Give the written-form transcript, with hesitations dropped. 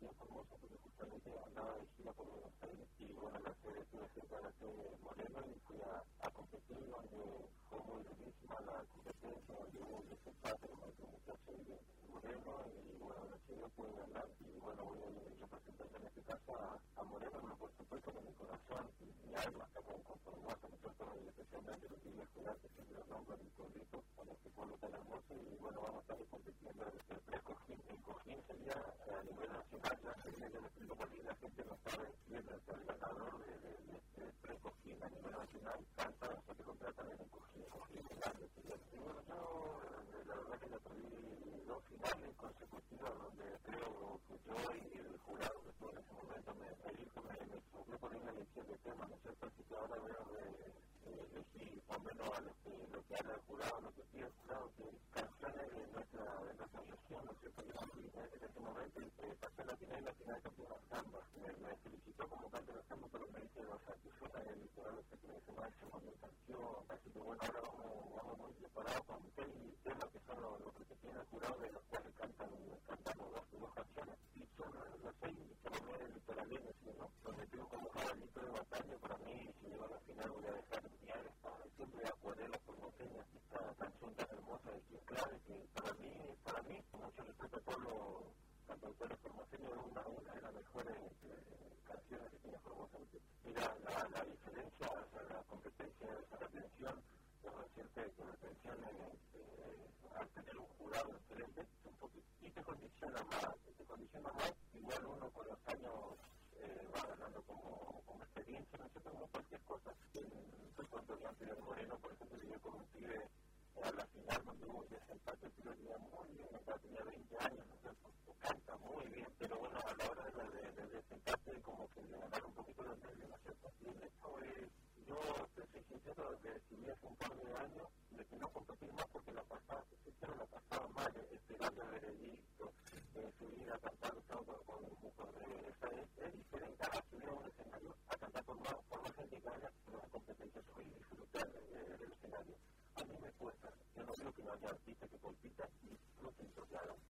aquí en Formosa, porque justamente andaba de gira por Buenos Aires y bueno, la sede estuve cerca de la sede de Moreno y fui a competir, donde fue muy durísima la competencia, donde hubo un desempate con otro muchacho de Moreno y bueno, la chica pude ganar y bueno, voy a representar en este caso a Moreno, pero por supuesto con mi corazón y mi alma está con Formosa, nosotros especialmente los niños escolares que siempre los nombran mi pueblito, con este pueblo tan hermoso y bueno, vamos a estar compitiendo el pre-Cojín. El Cojín sería a nivel nacional, ya sería yo lo explico porque la gente no sabe quién es el ganador de este pre-Cojín a nivel nacional, canta, o sea que contratan en un Cojín grande. Y bueno, yo la verdad que ya perdí 2 finales consecutivas donde creo que yo y el jurado que estuvo en ese momento me subió por una elección de temas, ¿no es cierto? Así que ahora veo elegir por lo menos a lo que habla el jurado, lo que pide el jurado, que canciones de nuestra región, ¿no es cierto? Yo en ese momento pasé la final y la final canté una samba. Me felicitó como cante la samba, pero me dice, o sea, que suena el litoral, usted que me dice máximo mi canción. Así que bueno, ahora vamos muy preparados con 6 temas que son los que tiene el jurado, de los cuales cantamos dos canciones. Y son los 6 colombianos litoraleños, ¿no? Donde tengo como caballito de batalla, para mí, si llego a la final voy a dejar mi alma, siempre acuarela formoseña, esta canción tan hermosa de Kim Clave, que para mí, con mucho respeto al pueblo, tanto el pueblo formoseño, es una de las mejores canciones que tiene Formosa. Mira, la diferencia, o sea, la competencia, la retención, lo reciente que la retención al tener un jurado excelente, un poquito, y te condiciona más, igual uno con los años va ganando como experiencia, no sé, como cualquier cosa. Recuerdo que antes de Moreno, por ejemplo, yo con un pibe a la final cuando hubo un desempate, el pibe tenía muy bien, tenía 20 años, ¿no? Canta muy bien, pero bueno, a la hora del desempate como que le ganaron un poquito los nervios, ¿no es cierto? Y esto es, yo te soy sincero, decidí hace un par de años de que no competir más